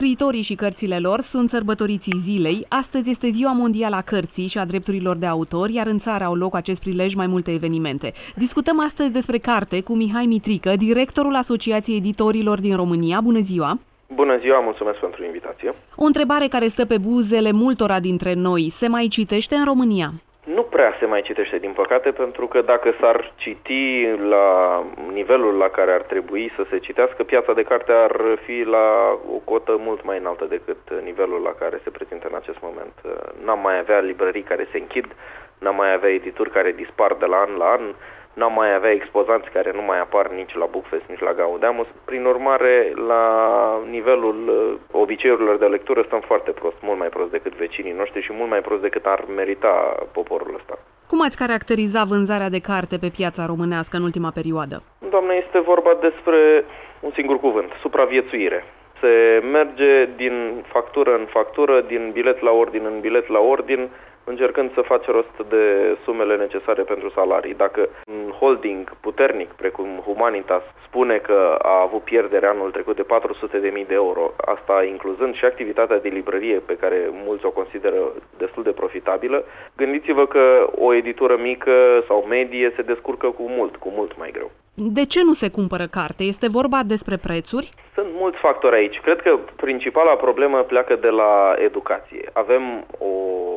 Scriitorii și cărțile lor sunt sărbătoriții zilei. Astăzi este Ziua Mondială a Cărții și a Drepturilor de Autor, iar în țară au loc acest prilej mai multe evenimente. Discutăm astăzi despre carte cu Mihai Mitrică, directorul Asociației Editorilor din România. Bună ziua! Bună ziua, mulțumesc pentru invitație. O întrebare care stă pe buzele multora dintre noi. Se mai citește în România? Nu prea se mai citește, din păcate, pentru că dacă s-ar citi la nivelul la care ar trebui să se citească, piața de carte ar fi la o cotă mult mai înaltă decât nivelul la care se prezintă în acest moment. N-am mai avea librării care se închid, n-am mai avea edituri care dispar de la an la an, n-am mai avea expozanți care nu mai apar nici la Bookfest, nici la Gaudeamus. Prin urmare, la nivelul obiceiurilor de lectură stăm foarte prost, mult mai prost decât vecinii noștri și mult mai prost decât ar merita poporul ăsta. Cum ați caracteriza vânzarea de carte pe piața românească în ultima perioadă? Doamne, este vorba despre un singur cuvânt, supraviețuire. Se merge din factură în factură, din bilet la ordin în bilet la ordin, încercând să face rost de sumele necesare pentru salarii. Dacă un holding puternic, precum Humanitas, spune că a avut pierdere anul trecut de 400.000 de euro, asta incluzând și activitatea de librărie, pe care mulți o consideră destul de profitabilă, gândiți-vă că o editură mică sau medie se descurcă cu mult mai greu. De ce nu se cumpără carte? Este vorba despre prețuri? Sunt mulți factori aici. Cred că principala problemă pleacă de la educație. Avem o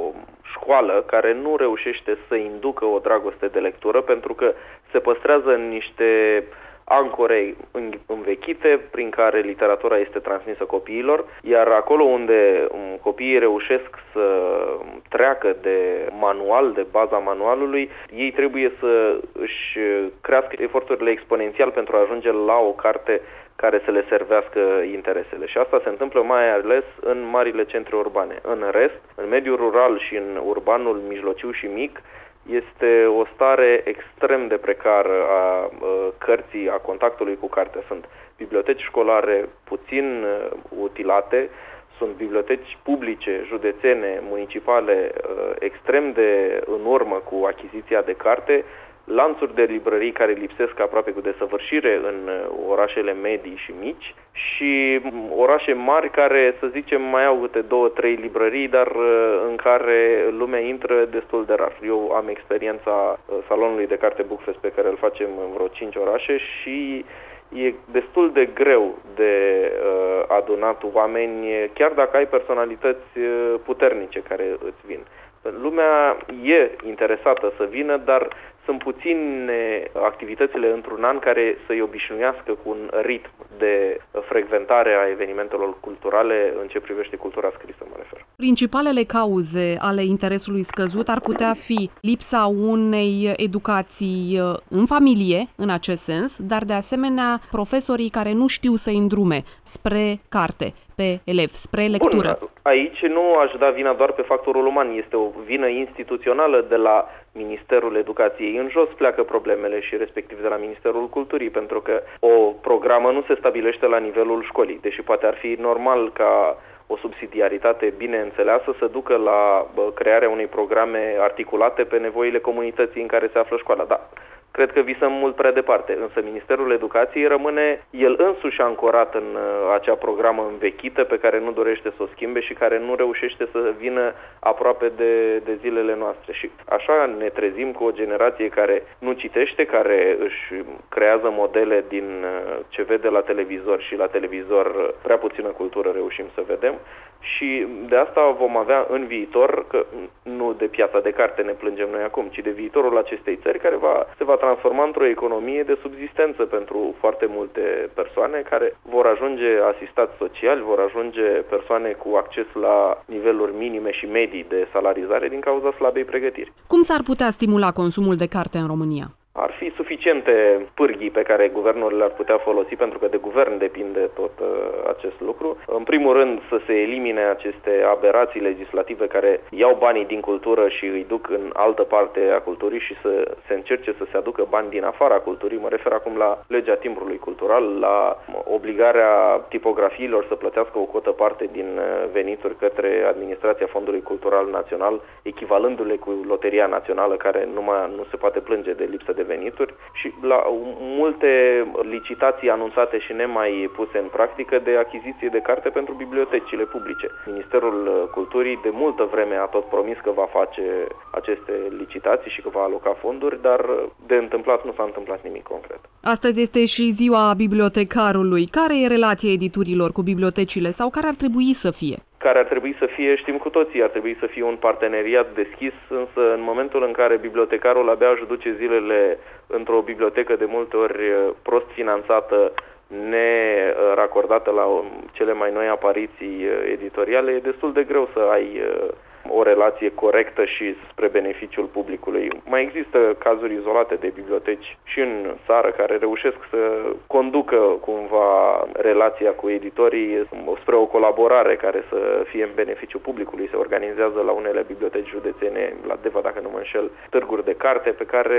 școală care nu reușește să inducă o dragoste de lectură pentru că se păstrează în niște ancore învechite prin care literatura este transmisă copiilor, iar acolo unde copiii reușesc să treacă de manual, de baza manualului, ei trebuie să își crească eforturile exponențial pentru a ajunge la o carte care să le servească interesele. Și asta se întâmplă mai ales în marile centre urbane. În rest, în mediul rural și în urbanul mijlociu și mic, este o stare extrem de precară a cărții, a contactului cu cartea. Sunt biblioteci școlare puțin utilate, sunt biblioteci publice, județene, municipale, extrem de în urmă cu achiziția de carte, lanțuri de librării care lipsesc aproape cu desăvârșire în orașele medii și mici și orașe mari care, să zicem, mai au câte 2-3 librării, dar în care lumea intră destul de rar. Eu am experiența salonului de carte Bookfest pe care îl facem în vreo 5 orașe și e destul de greu de adunat oameni, chiar dacă ai personalități puternice care îți vin. Lumea e interesată să vină, dar sunt puține activitățile într-un an care să-i obișnuiască cu un ritm de frecventare a evenimentelor culturale în ce privește cultura scrisă, mă refer. Principalele cauze ale interesului scăzut ar putea fi lipsa unei educații în familie, în acest sens, dar de asemenea profesorii care nu știu să îndrume spre carte pe elevi, spre lectură. Bun, aici nu aș da vina doar pe factorul uman, este o vină instituțională de la Ministerul Educației. În jos pleacă problemele și respectiv de la Ministerul Culturii, pentru că o programă nu se stabilește la nivelul școlii, deși poate ar fi normal ca o subsidiaritate bine înțeleasă să ducă la crearea unei programe articulate pe nevoile comunității în care se află școala. Da, cred că visăm mult prea departe, însă Ministerul Educației rămâne el însuși ancorat în acea programă învechită pe care nu dorește să o schimbe și care nu reușește să vină aproape de zilele noastre. Și așa ne trezim cu o generație care nu citește, care își creează modele din ce vede la televizor și la televizor prea puțină cultură reușim să vedem. Și de asta vom avea în viitor, că nu de piața de carte ne plângem noi acum, ci de viitorul acestei țări care se va transforma într-o economie de subzistență pentru foarte multe persoane care vor ajunge asistați sociali, vor ajunge persoane cu acces la niveluri minime și medii de salarizare din cauza slabei pregătiri. Cum s-ar putea stimula consumul de carte în România? Ar fi suficiente pârghii pe care guvernul le-ar putea folosi, pentru că de guvern depinde tot acest lucru. În primul rând, să se elimine aceste aberații legislative care iau banii din cultură și îi duc în altă parte a culturii și să se încerce să se aducă bani din afara culturii. Mă refer acum la legea timbrului cultural, la obligarea tipografiilor să plătească o cotă parte din venituri către Administrația Fondului Cultural Național, echivalându-le cu Loteria Națională, care nu se poate plânge de lipsă de de venituri și la multe licitații anunțate și nemai puse în practică de achiziție de carte pentru bibliotecile publice. Ministerul Culturii de multă vreme a tot promis că va face aceste licitații și că va aloca fonduri, dar de întâmplat nu s-a întâmplat nimic concret. Astăzi este și ziua bibliotecarului. Care e relația editurilor cu bibliotecile sau care ar trebui să fie? Care ar trebui să fie, știm cu toții, ar trebui să fie un parteneriat deschis, însă în momentul în care bibliotecarul abia își duce zilele într-o bibliotecă de multe ori prost finanțată, neracordată la cele mai noi apariții editoriale, e destul de greu să ai o relație corectă și spre beneficiul publicului. Mai există cazuri izolate de biblioteci și în țară care reușesc să conducă cumva relația cu editorii spre o colaborare care să fie în beneficiul publicului. Se organizează la unele biblioteci județene, la Deva, dacă nu mă înșel, târguri de carte pe care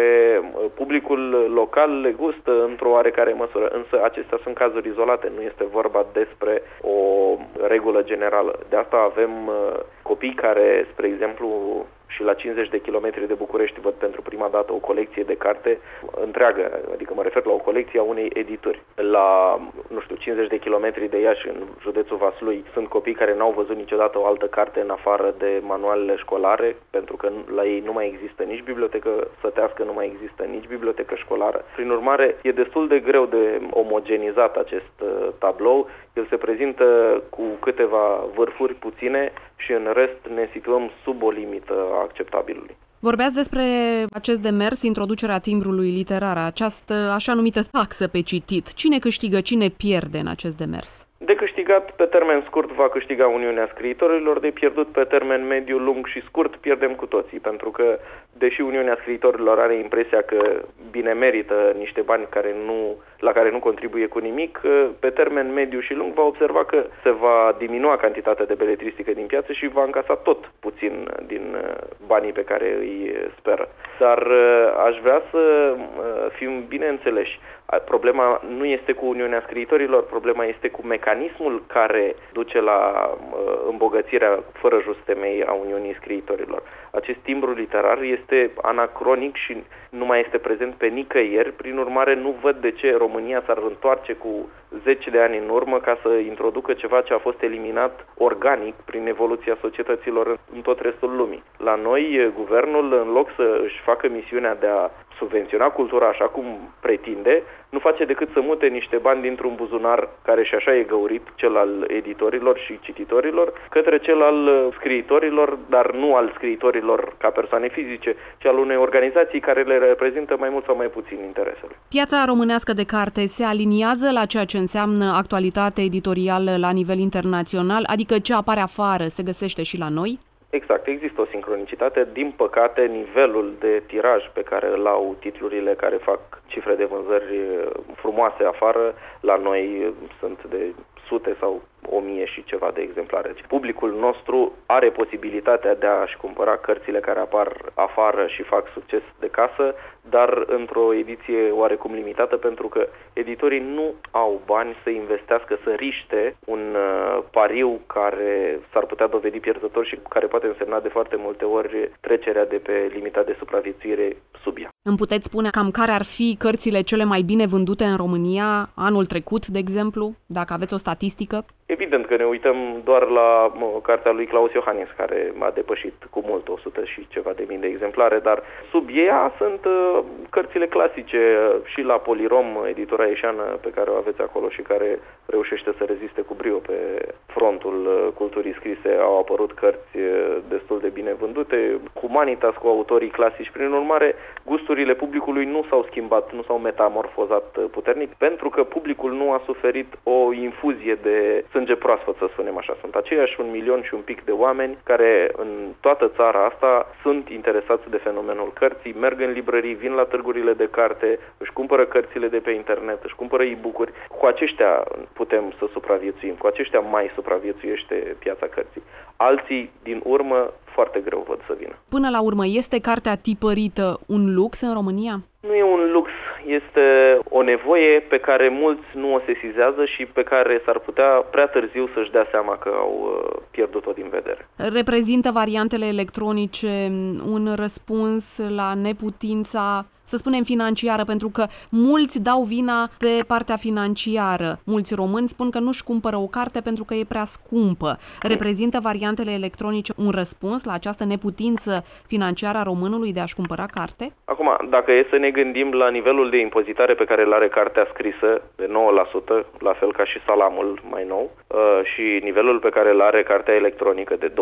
publicul local le gustă într-o oarecare măsură. Însă acestea sunt cazuri izolate, nu este vorba despre o regulă generală. De asta avem copii care, spre exemplu, și la 50 de kilometri de București văd pentru prima dată o colecție de carte întreagă, adică mă refer la o colecție a unei edituri. La, 50 de kilometri de Iași, în județul Vaslui, sunt copii care n-au văzut niciodată o altă carte în afară de manualele școlare, pentru că la ei nu mai există nici bibliotecă sătească, nu mai există nici bibliotecă școlară. Prin urmare, e destul de greu de omogenizat acest tablou. El se prezintă cu câteva vârfuri puține și în rest ne situăm sub o limită a acceptabilului. Vorbeați despre acest demers, introducerea timbrului literar, această așa numită taxă pe citit. Cine câștigă, cine pierde în acest demers? De câștigat pe termen scurt va câștiga Uniunea Scriitorilor, de pierdut pe termen mediu, lung și scurt pierdem cu toții, pentru că deși Uniunea Scriitorilor are impresia că bine merită niște bani la care nu contribuie cu nimic, pe termen mediu și lung va observa că se va diminua cantitatea de beletristică din piață și va încasa tot puțin din banii pe care îi speră. Dar aș vrea să fim bine înțeleși. Problema nu este cu Uniunea Scriitorilor, problema este cu mecanismul care duce la îmbogățirea fără just temei a Uniunii Scriitorilor. Acest timbru literar este anacronic și nu mai este prezent pe nicăieri, prin urmare nu văd de ce România s-ar întoarce cu 10 de ani în urmă ca să introducă ceva ce a fost eliminat organic prin evoluția societăților în tot restul lumii. La noi, guvernul, în loc să își facă misiunea de a subvenționa cultura așa cum pretinde, nu face decât să mute niște bani dintr-un buzunar care și așa e găurit, cel al editorilor și cititorilor, către cel al scriitorilor, dar nu al scriitorilor ca persoane fizice, ci al unei organizații care le reprezintă mai mult sau mai puțin interesele. Piața românească de carte se aliniază la ceea ce înseamnă actualitate editorială la nivel internațional, adică ce apare afară se găsește și la noi? Exact, există o sincronicitate. Din păcate, nivelul de tiraj pe care îl au titlurile care fac cifre de vânzări frumoase afară, la noi sunt de sute sau 1000 și ceva de exemplare. Publicul nostru are posibilitatea de a-și cumpăra cărțile care apar afară și fac succes de casă, dar într-o ediție oarecum limitată, pentru că editorii nu au bani să investească, să riște un pariu care s-ar putea dovedi pierzător și care poate însemna de foarte multe ori trecerea de pe limita de supraviețuire sub ea. Îmi puteți spune cam care ar fi cărțile cele mai bine vândute în România anul trecut, de exemplu, dacă aveți o statistică? Evident că ne uităm doar la cartea lui Claus Iohannis, care a depășit cu mult 100 și ceva de mii de exemplare, dar sub ea sunt cărțile clasice și la Polirom, editura ieșeană pe care o aveți acolo și care reușește să reziste cu brio pe frontul culturii scrise, au apărut cărți destul de bine vândute, Humanitas cu autorii clasici. Prin urmare, gusturile publicului nu s-au schimbat, nu s-au metamorfozat puternic, pentru că publicul nu a suferit o infuzie de sânge proaspăt, să spunem așa. Sunt aceiași 1 milion și un pic de oameni care în toată țara asta sunt interesați de fenomenul cărții, merg în librării, vin la târgurile de carte, își cumpără cărțile de pe internet, își cumpără e-book-uri. Cu aceștia putem să supraviețuim, cu aceștia mai supraviețuiește piața cărții. Alții, din urmă, foarte greu văd să vină. Până la urmă, este cartea tipărită un lux în România? Nu e un lux, este o nevoie pe care mulți nu o sesizează și pe care s-ar putea prea târziu să-și dea seama că au pierdut-o din vedere. Reprezintă variantele electronice un răspuns la neputința să spunem, financiară, pentru că mulți dau vina pe partea financiară. Mulți români spun că nu-și cumpără o carte pentru că e prea scumpă. Reprezintă variantele electronice un răspuns la această neputință financiară a românului de a-și cumpăra carte? Acum, dacă e să ne gândim la nivelul de impozitare pe care îl are cartea scrisă, de 9%, la fel ca și salamul mai nou, și nivelul pe care îl are cartea electronică de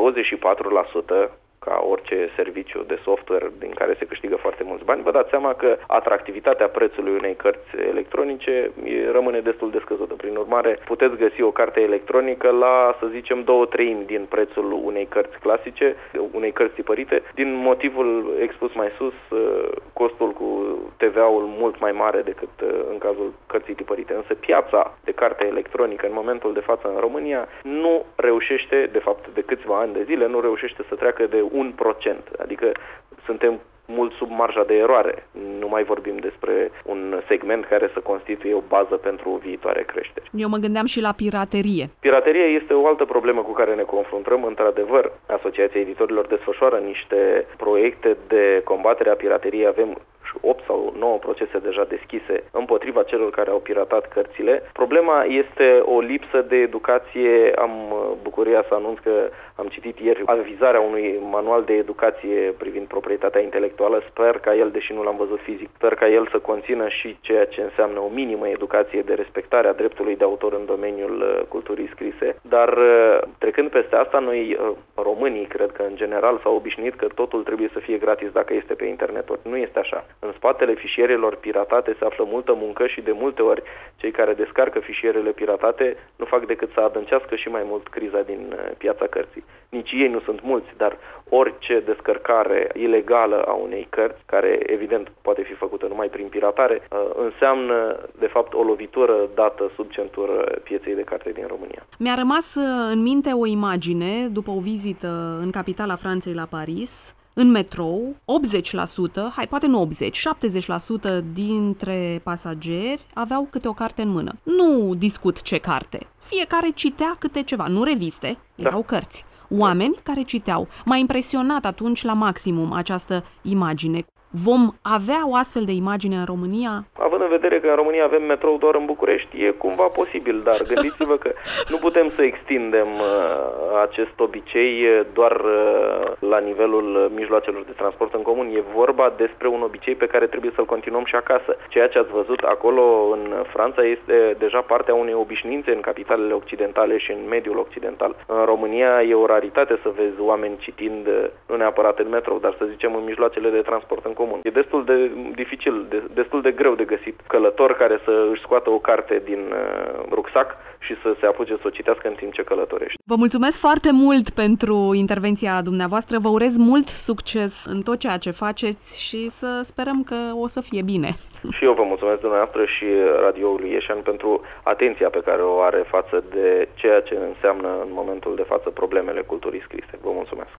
24%, ca orice serviciu de software din care se câștigă foarte mulți bani, vă dați seama că atractivitatea prețului unei cărți electronice rămâne destul de scăzută. Prin urmare, puteți găsi o carte electronică la, să zicem, 2/3 din prețul unei cărți clasice, unei cărți tipărite, din motivul expus mai sus, costul cu TVA-ul mult mai mare decât în cazul cărții tipărite. Însă piața de carte electronică în momentul de față în România nu reușește, de fapt de câțiva ani de zile, nu reușește să treacă de 1%, adică suntem mult sub marja de eroare. Nu mai vorbim despre un segment care să constituie o bază pentru viitoare creșteri. Eu mă gândeam și la piraterie. Pirateria este o altă problemă cu care ne confruntăm. Într-adevăr, Asociația Editorilor desfășoară niște proiecte de combatere a pirateriei. Avem 8 sau 9 procese deja deschise împotriva celor care au piratat cărțile. Problema este o lipsă de educație. Am bucuria să anunț că am citit ieri avizarea unui manual de educație privind proprietatea intelectuală. Sper ca el, deși nu l-am văzut fizic, sper ca el să conțină și ceea ce înseamnă o minimă educație de respectare a dreptului de autor în domeniul culturii scrise. Dar trecând peste asta, noi românii, cred că în general s-au obișnuit că totul trebuie să fie gratis dacă este pe internet. Nu este așa. În spatele fișierelor piratate se află multă muncă și de multe ori cei care descarcă fișierele piratate nu fac decât să adâncească și mai mult criza din piața cărții. Nici ei nu sunt mulți, dar orice descărcare ilegală a unei cărți, care evident poate fi făcută numai prin piratare, înseamnă de fapt o lovitură dată sub centură pieței de carte din România. Mi-a rămas în minte o imagine după o vizită în capitala Franței la Paris. În metrou, 80%, poate nu 80, 70% dintre pasageri aveau câte o carte în mână. Nu discut ce carte. Fiecare citea câte ceva, nu reviste, erau cărți. Oameni care citeau. M-a impresionat atunci la maximum această imagine. Vom avea o astfel de imagine în România? Având în vedere că în România avem metrou doar în București, e cumva posibil, dar gândiți-vă că nu putem să extindem acest obicei doar la nivelul mijloacelor de transport în comun. E vorba despre un obicei pe care trebuie să-l continuăm și acasă. Ceea ce ați văzut acolo în Franța este deja partea unei obișnuințe în capitalele occidentale și în mediul occidental. În România e o raritate să vezi oameni citind, nu neapărat în metrou, dar să zicem în mijloacele de transport în comun. E destul de dificil, destul de greu de găsit călător care să își scoată o carte din rucsac și să se apuce să o citească în timp ce călătorește. Vă mulțumesc foarte mult pentru intervenția dumneavoastră. Vă urez mult succes în tot ceea ce faceți și să sperăm că o să fie bine. Și eu vă mulțumesc dumneavoastră și radioului Ieșan pentru atenția pe care o are față de ceea ce înseamnă în momentul de față problemele culturii scrise. Vă mulțumesc.